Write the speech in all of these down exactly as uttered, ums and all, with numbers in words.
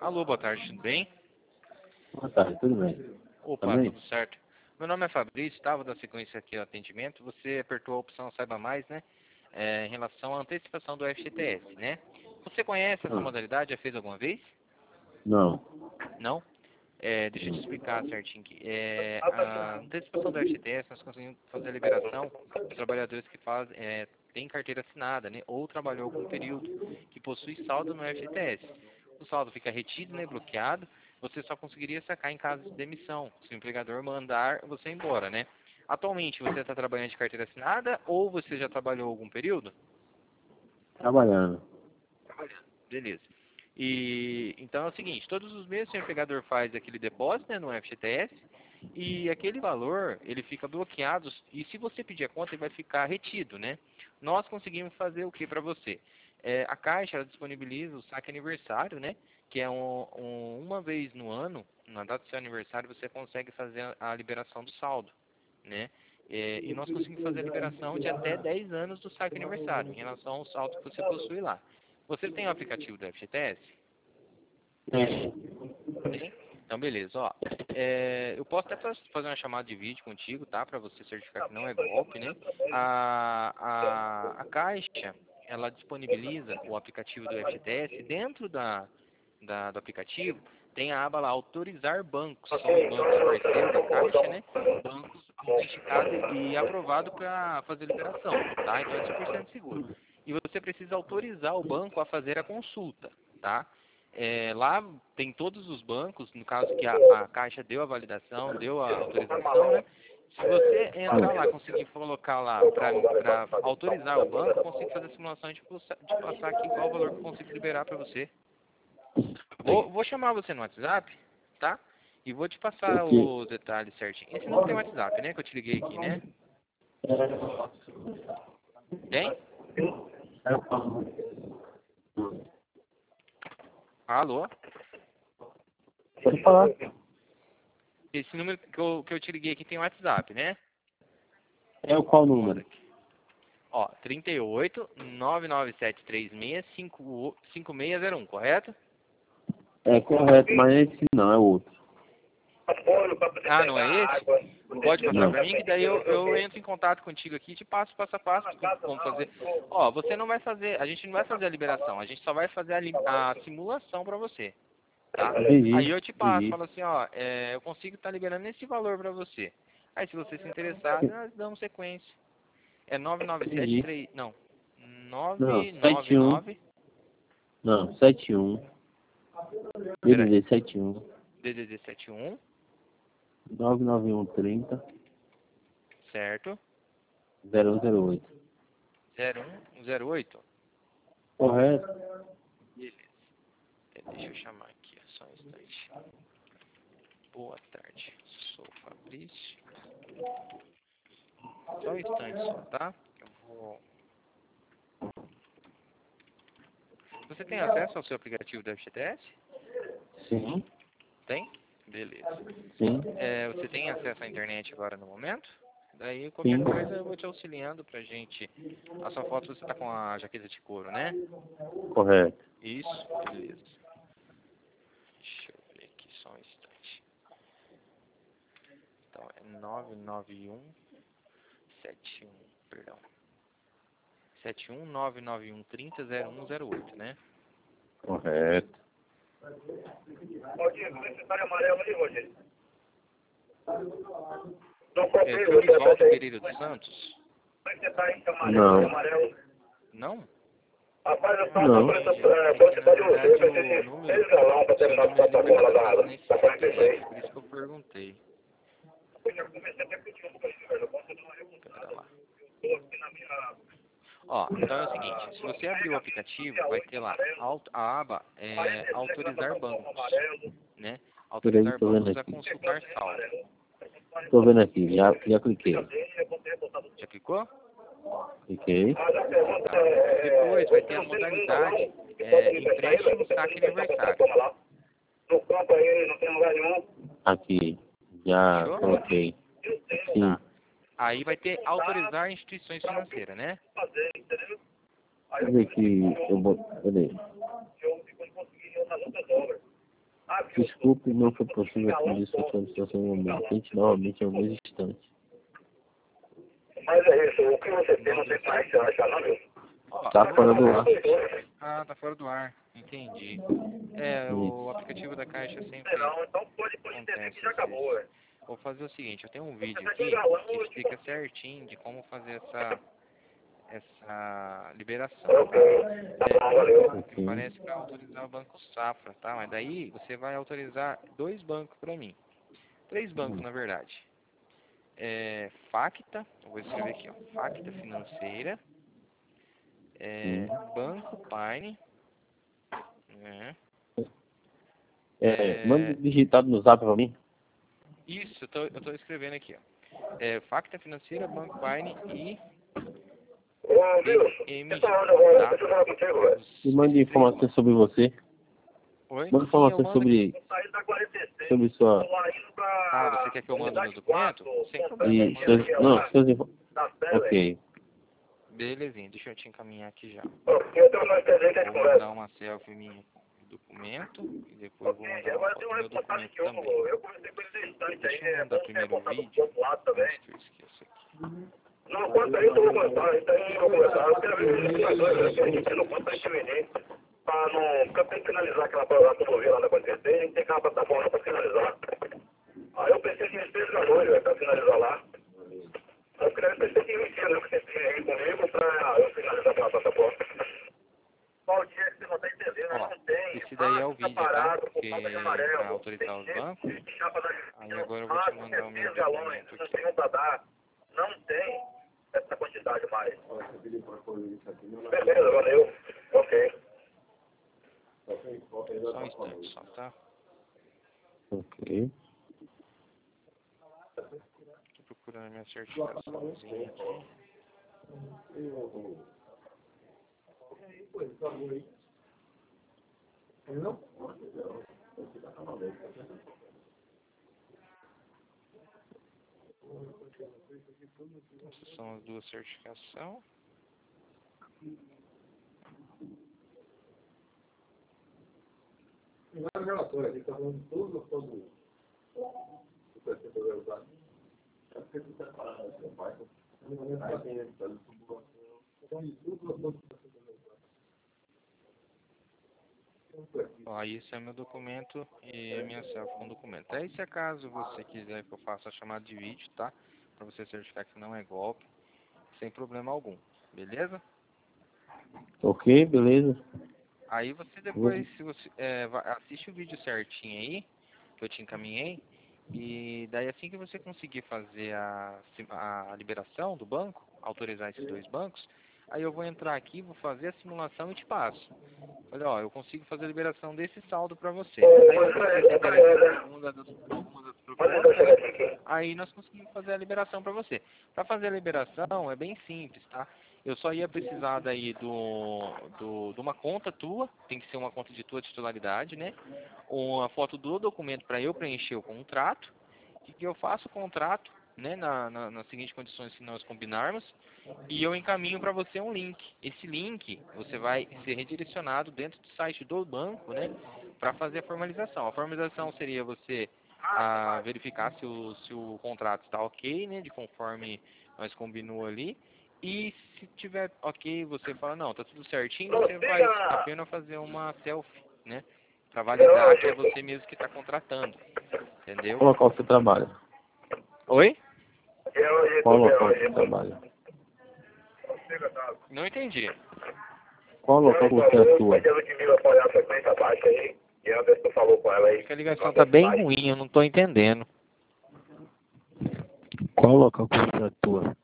Alô, boa tarde, tudo bem? Boa tarde, tudo bem? Opa, Também? tudo certo. Meu nome é Fabrício, estava da sequência aqui ao atendimento. Você apertou a opção Saiba Mais, né? É, em relação à antecipação do F G T S, né? Você conhece essa Ah, modalidade? Já fez alguma vez? não. Não? É, deixa eu te explicar certinho aqui. É, a antecipação do F G T S, nós conseguimos fazer a liberação de trabalhadores que fazem, é, têm carteira assinada, né? Ou trabalhou algum período que possui saldo no F G T S. O saldo fica retido, né? Bloqueado. Você só conseguiria sacar em caso de demissão, se o empregador mandar você embora, né? Atualmente, você está trabalhando de carteira assinada ou você já trabalhou algum período? Trabalhando. Beleza. E então é o seguinte, todos os meses o empregador faz aquele depósito, né, no F G T S e aquele valor ele fica bloqueado e se você pedir a conta ele vai ficar retido, né? Nós conseguimos fazer o que para você? É, a Caixa ela disponibiliza o saque aniversário, né? Que é um, um, uma vez no ano, na data do seu aniversário você consegue fazer a, a liberação do saldo, né? É, e nós conseguimos fazer a liberação de até dez anos do saque aniversário em relação ao saldo que você possui lá. Você tem o aplicativo do F G T S? É. Tem? Então, beleza. Ó, é, eu posso até faz- fazer uma chamada de vídeo contigo, tá? Para você certificar que não é golpe, né? A, a, a Caixa, ela disponibiliza o aplicativo do F G T S. Dentro da, da, do aplicativo, tem a aba lá, autorizar bancos. São os bancos parceiros da Caixa, né? Bancos autenticados e aprovados para fazer liberação, tá? Então, é cem por cento seguro. E você precisa autorizar o banco a fazer a consulta, tá? É, lá tem todos os bancos, no caso que a, a Caixa deu a validação, deu a autorização, né? Se você entrar lá, conseguir colocar lá para autorizar o banco, eu consigo fazer a simulação de, de passar aqui qual o valor que eu consigo liberar para você. Vou, vou chamar você no WhatsApp, tá? E vou te passar Porque os detalhes certinho. Esse não tem WhatsApp, né? Que eu te liguei aqui, né? Tem? Alô? pode falar. Esse número que eu, que eu te liguei aqui tem WhatsApp, né? É o qual Vou mandar número? aqui. Ó, trinta e oito, nove nove sete três seis, cinco seis zero um, correto? É correto, mas esse não, é outro. Ah, não é esse? Pode passar Não. para mim que daí eu, eu entro em contato contigo aqui e te passo passo a passo como fazer. Ó, você não vai fazer, a gente não vai fazer a liberação, a gente só vai fazer a, li- a simulação para você, tá? Aí Entendi, eu te passo, entendi. falo assim, ó, é, eu consigo estar liberando esse valor para você. Aí se você se interessar, nós damos sequência. É nove nove sete Entendi. três, não, Não, nove nove sete um. nove, Não, sete um. peraí, D D D sete um. D D D setenta e um, nove nove um trinta. certo? zero zero oito. zero um zero oito. Correto? Beleza. É, deixa eu chamar aqui, só um instante. Boa tarde, sou o Fabrício. Só um instante só, tá? Eu vou... Você tem acesso ao seu aplicativo do F G T S? Sim, Tem? Beleza. sim, É, você tem acesso à internet agora no momento? Daí qualquer sim. coisa eu vou te auxiliando pra gente. A sua foto você tá com a jaqueta de couro, né? Correto. Isso, beleza. Deixa eu ver aqui só um instante. Então é nove nove um sete um, perdão. sete um nove nove um trinta zero um zero oito, né? Correto. Rogério, você está amarelo aí, Rogério? Não É comprei hoje, Florisvaldo aí. Pereira dos Santos? Como é que você está aí, amarelo, Não. amarelo? Não? Rapaz, eu Ah, estava Não. comprando tem, gente. essa É que na quantidade de você, verdade eu o preciso de número, seis galão para o seu terminar número a ele não sacola está da, nesse da C P F, quarenta e seis. por isso que eu perguntei. Eu já comecei até pedindo para ele, velho. Eu posso dar uma Pera revoltada. lá. Eu estou aqui na minha... Ó, então é o seguinte, se você abrir o aplicativo, vai ter lá aut- a aba é, autorizar bancos, né? Peraí, Autorizar tô vendo bancos a aqui. consultar saldo. Tô vendo aqui, já, já cliquei. Já clicou? Cliquei. Tá. Depois vai ter a modalidade é, empréstimo saque aniversário. No campo aí, não tem lugar nenhum. Aqui, já Achou? coloquei. Sim. Tá. Aí vai ter autorizar instituições financeiras, né? Deixa eu ver que eu boto. Peraí. Eu fico conseguindo na luta dobra. Desculpe, não foi possível atender sua solicitação no momento. Tente novamente em alguns instantes. Mas é isso, o que você tem não tem mais que achar, não, meu? Tá fora do ar. Ah, tá fora do ar. Entendi. É, o aplicativo da Caixa sempre Não, então pode pode entender acontece que já às acabou, vezes. é. Vou fazer o seguinte, eu tenho um vídeo aqui que explica certinho de como fazer essa, essa liberação, tá? É, parece para autorizar o Banco Safra, tá? Mas daí você vai autorizar dois bancos para mim. Três bancos, na verdade. É, Facta, eu vou escrever aqui, ó. Facta Financeira. É, Banco Pine. Né? É, É, manda digitado no zap pra mim. isso, eu tô, eu tô escrevendo aqui, ó. É, Facta Financeira, Banco Pine e Ô, viu? B M G, Essa hora agora, tá? deixa eu falar contigo, velho. E manda informações sobre você. Oi? Manda Sim, eu informações mando. sobre, Saí da quarenta e seis, sobre sua... tô lá indo pra... Ah, você quer que eu mande meus unidade documentos? quatro, Sem Montanha problema, eu E mando seus, aqui. não, seus info... da Cele. Ok. Belezinha, deixa eu te encaminhar aqui já. Eu tenho mais presente de Vou conversa. mandar uma selfie minha com o documento e depois vou mandar uma Agora foto tem do uma meu reportagem documento que eu, também. eu conversei com esse instante aí, Deixa eu é mandar bom ter primeiro o botado do vídeo, outro lado também. antes que eu esqueça aqui. Não, conta aí, eu vou contar, então eu vou conversar. Eu quero ver os indicadores, que a gente não conta a gente venir. Pra não... Porque eu tenho que finalizar aquela prova que eu vou ver lá na quarenta e seis, a gente tem aquela plataforma pra finalizar. Aí eu pensei que eles fez à noite, velho, pra finalizar lá. Eu queria pensei que investir, né, que você tinha aí comigo pra eu finalizar aquela plataforma. Qual dia que você não tá entendendo? Ó, Não tem. esse daí é o Ah, tá vídeo, tá? parado por Porque falta de para amarelo. autorizar os bancos. Tem chapa da... Aí agora eu vou te mandar o meu galões, documento não aqui. tem um pra dar. Não tem essa quantidade mais. Beleza, valeu. Ok. Só um instante, só, tá? Ok. Tô procurando minha certificaçãozinha aqui. Essas são as duas certificações. Não é relatório, ele está falando de todos os pontos. É porque você está parado, seu pai. Aí tem ele, está então, de tudo os pontos. Ó, esse é meu documento e a minha selfie com o documento. Aí, se acaso você quiser que eu faça a chamada de vídeo, tá? Pra você certificar que não é golpe, sem problema algum. Beleza? Ok, beleza. Aí você depois, se você é, vai- assiste o vídeo certinho aí, que eu te encaminhei, e daí assim que você conseguir fazer a, sim- a liberação do banco, autorizar esses dois bancos, aí eu vou entrar aqui, vou fazer a simulação e te passo. Olha, ó, eu consigo fazer a liberação desse saldo para você. Aí se você se interessa em alguma das, alguma das propostas, né, aí nós conseguimos fazer a liberação para você. Para fazer a liberação é bem simples, tá? Eu só ia precisar daí do, do, de uma conta tua, tem que ser uma conta de tua titularidade, né? Uma foto do documento para eu preencher o contrato, e que eu faço o contrato, né, na, na, nas seguintes condições que nós combinarmos, e eu encaminho para você um link. Esse link, você vai ser redirecionado dentro do site do banco, né, para fazer a formalização. A formalização seria você a, verificar se o, se o contrato está ok, né, de conforme nós combinou ali. E se tiver ok, você fala, não, tá tudo certinho, você vai apenas fazer uma selfie, né, para validar que é você mesmo que está contratando. Entendeu? Qual local você trabalha? Oi? Qual local você trabalha? Não entendi. Qual local você atua? Acho que a ligação tá bem ruim, eu não tô entendendo. Qual local que você atua?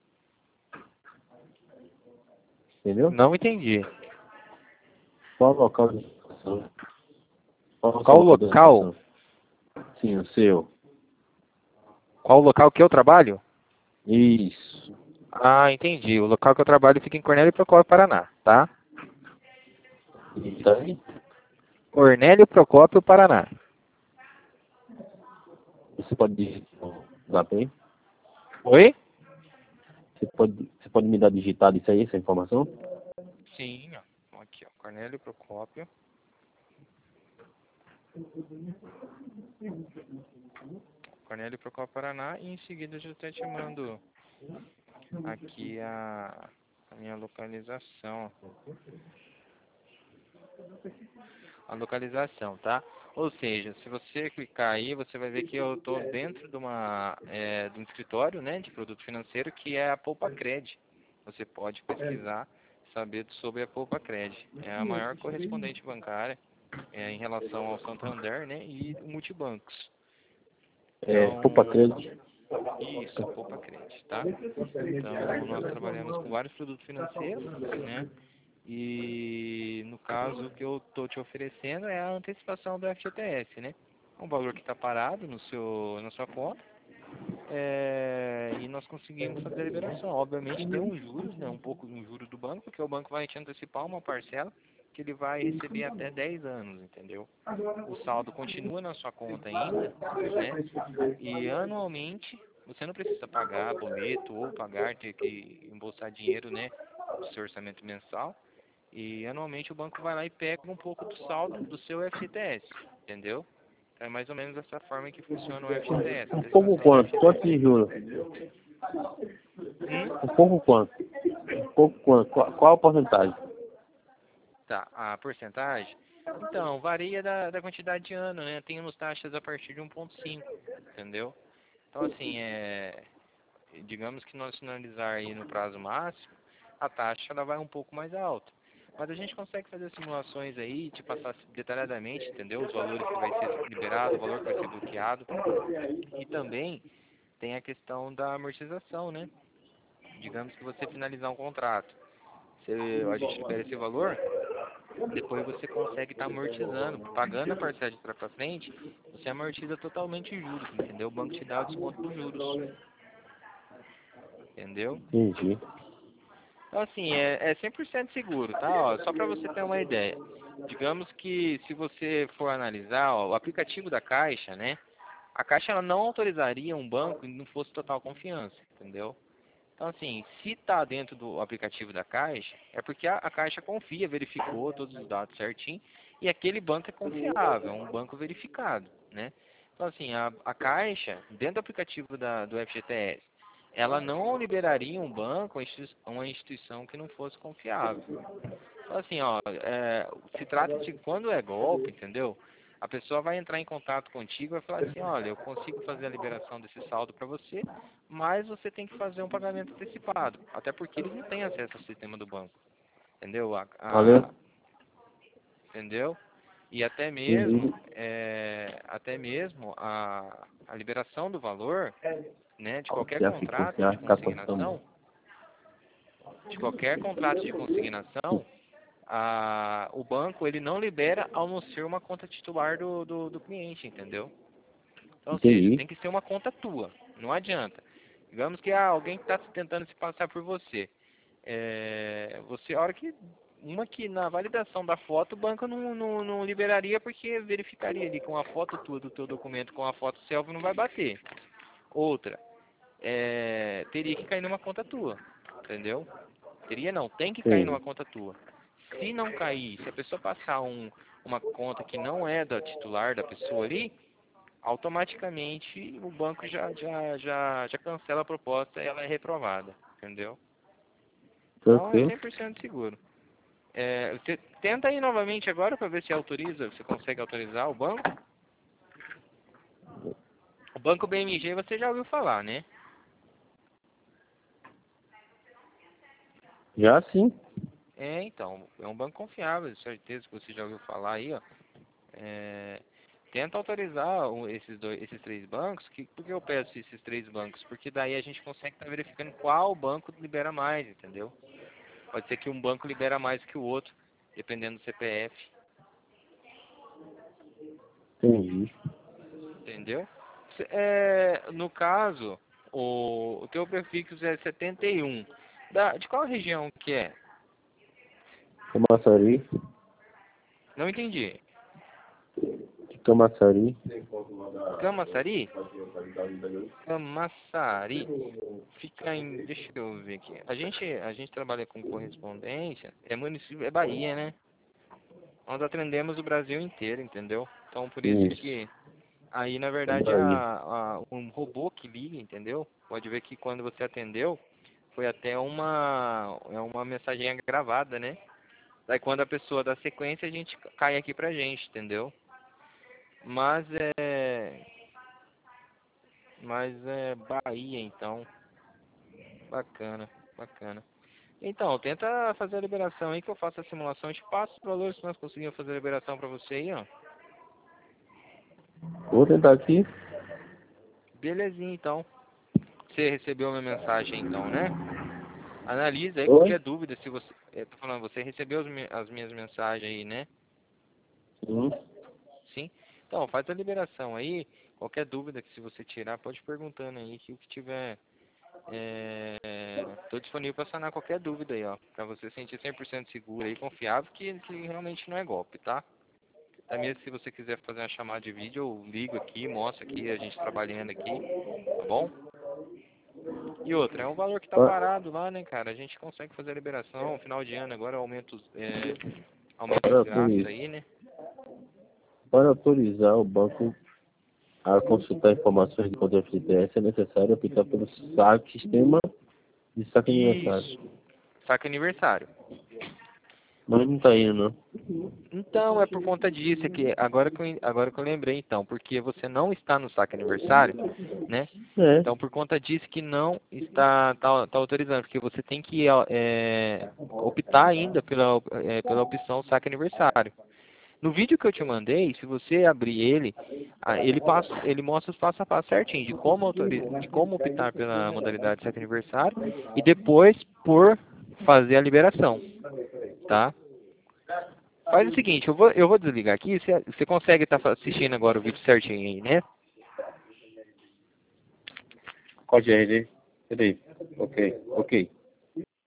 Entendeu? Não entendi. Qual local de atuação? Qual, Qual local de local? atuação? Sim, o seu. Qual o local que eu trabalho? Isso. Ah, entendi. O local que eu trabalho fica em Cornélio Procópio, Paraná, tá? E tá aí? Cornélio Procópio, Paraná. Você pode digitar o zap aí? Oi? Você pode, você pode me dar digitado isso aí, essa informação? Sim, ó. Aqui, ó. Cornélio Procópio. Cornélio Procópio, Paraná, e em seguida eu já até te mando aqui a, a minha localização. A localização, tá? Ou seja, se você clicar aí, você vai ver que eu estou dentro de, uma, é, de um escritório, né, de produto financeiro, que é a Poupa-Cred. Você pode pesquisar, saber sobre a Poupa-Cred. É a maior correspondente bancária é, em relação ao Santander, né, e Multibancos. É, Então, Poupa Cred. isso, a Poupa-Cred, tá? Então, nós trabalhamos com vários produtos financeiros, né? E no caso, o que eu estou te oferecendo é a antecipação do F G T S, né? Um valor que está parado no seu, na sua conta. É, e nós conseguimos fazer a liberação. Obviamente tem uns juros, né? Um pouco um juro do banco, porque o banco vai te antecipar uma parcela que ele vai receber até dez anos, entendeu? O saldo continua na sua conta ainda, né? E anualmente você não precisa pagar boleto ou pagar, ter que embolsar dinheiro, né? Do seu orçamento mensal. E anualmente o banco vai lá e pega um pouco do saldo do seu F G T S, entendeu? Então é mais ou menos dessa forma que funciona o F G T S. Um pouco quanto? Quanto de juros? Hum? Um pouco quanto? Um pouco quanto? Qual, qual a porcentagem? Tá, a porcentagem? Então, varia da, da quantidade de ano, né? Temos taxas a partir de um vírgula cinco, entendeu? Então, assim, é, digamos que nós finalizar aí no prazo máximo, a taxa ela vai um pouco mais alta. Mas a gente consegue fazer simulações aí, te passar detalhadamente, entendeu? Os valores que vai ser liberado, o valor que vai ser bloqueado. E também tem a questão da amortização, né? Digamos que você finalizar um contrato. Você, a gente libera esse valor, depois você consegue estar amortizando, pagando a parcela de trás para frente, você amortiza totalmente os juros, entendeu? O banco te dá o desconto dos juros. Entendeu? Entendi. Então, assim, é, é cem por cento seguro, tá? Ó, só para você ter uma ideia. Digamos que se você for analisar, ó, o aplicativo da Caixa, né? A Caixa ela não autorizaria um banco que não fosse total confiança, entendeu? Então, assim, se está dentro do aplicativo da Caixa, é porque a, a Caixa confia, verificou todos os dados certinho, e aquele banco é confiável, é um banco verificado, né? Então, assim, a, a Caixa, dentro do aplicativo da, do F G T S, ela não liberaria um banco, uma instituição que não fosse confiável. Então, assim, ó, é, se trata de quando é golpe, entendeu? A pessoa vai entrar em contato contigo e vai falar assim, olha, eu consigo fazer a liberação desse saldo para você, mas você tem que fazer um pagamento antecipado, até porque eles não têm acesso ao sistema do banco, entendeu? A, a, Valeu? entendeu? E até Entendi. mesmo, é, até mesmo a, a liberação do valor, né, de qualquer Já ficou, contrato já de ficar coçando. consignação, de qualquer contrato de consignação, a, o banco ele não libera ao não ser uma conta titular do, do, do cliente, entendeu? Então, ou seja, Entendi. tem que ser uma conta tua, não adianta. Digamos que ah, alguém está tentando se passar por você. É, você, a hora que, uma que na validação da foto o banco não, não, não liberaria porque verificaria ali com a foto tua do teu documento com a foto selfie não vai bater. Outra, é, teria que cair numa conta tua, entendeu? Teria não, tem que cair numa Entendi. conta tua. Se não cair, se a pessoa passar um, uma conta que não é da titular da pessoa ali, automaticamente o banco já, já, já, já cancela a proposta e ela é reprovada, entendeu? Então é Tranquilo. cem por cento seguro. É, você tenta aí novamente agora para ver se autoriza, você consegue autorizar o banco. O banco B M G você já ouviu falar, né? Já sim. É, então, é um banco confiável, certeza que você já ouviu falar aí, ó. É, tenta autorizar o- esses, dois, esses três bancos. Que, por que eu peço esses três bancos? Porque daí a gente consegue estar verificando qual banco libera mais, entendeu? Pode ser que um banco libera mais que o outro, dependendo do C P F, Entendi. entendeu? Se- É, no caso, o, o teu prefixo é setenta e um. Da, de qual região que é? Camaçari. Não entendi. De Camaçari. Camaçari? Camaçari. Fica em, deixa eu ver aqui. A gente, a gente trabalha com correspondência. É município, é Bahia, né? Nós atendemos o Brasil inteiro, entendeu? Então, por isso, Isso. que aí, na verdade, Aí. a, a, um robô que liga, entendeu? Pode ver que quando você atendeu, foi até uma, é uma mensagem gravada, né? Daí, quando a pessoa dá sequência, a gente cai aqui pra gente, entendeu? Mas é... Mas é Bahia, então. Bacana, bacana. Então, tenta fazer a liberação aí, que eu faço a simulação. Eu te passo os valores se nós conseguimos fazer a liberação pra você aí, ó. Vou tentar aqui. Belezinha, então. Você recebeu a minha mensagem, então, né? Analisa aí, Oi? qualquer dúvida, se você... Eu tô falando, você recebeu as, mi- as minhas mensagens aí, né? Sim. Sim? Então, faz a liberação aí. Qualquer dúvida que se você tirar, pode ir perguntando aí, que o que tiver... É... Tô disponível para sanar qualquer dúvida aí, ó. Pra você sentir cem por cento seguro e confiável que, que realmente não é golpe, tá? Até mesmo se você quiser fazer uma chamada de vídeo, eu ligo aqui, mostro aqui, a gente trabalhando aqui, tá bom? E outra, é um valor que tá Ah, parado lá, né, cara? A gente consegue fazer a liberação, final de ano agora aumenta os, é, aumenta os para, por gastos isso, aí, né? para autorizar o banco a consultar informações de conta F G T S, é necessário optar pelo saque, sistema de saque aniversário. Isso. Saca aniversário. Mas não tá indo, não. Então, é por conta disso, é que agora que eu, agora que eu lembrei, então, porque você não está no saque aniversário, né? É. Então, por conta disso que não está tá, tá autorizando, porque você tem que é, optar ainda pela, é, pela opção saque aniversário. No vídeo que eu te mandei, se você abrir ele, ah, ele, passa, ele mostra os passo a passo certinho de como, autori- de como optar pela modalidade saque aniversário e depois por fazer a liberação, tá? Faz o seguinte, eu vou, eu vou desligar aqui, você, você consegue estar assistindo agora o vídeo certinho aí, né? Qual G R D? Peraí. Ok, ok.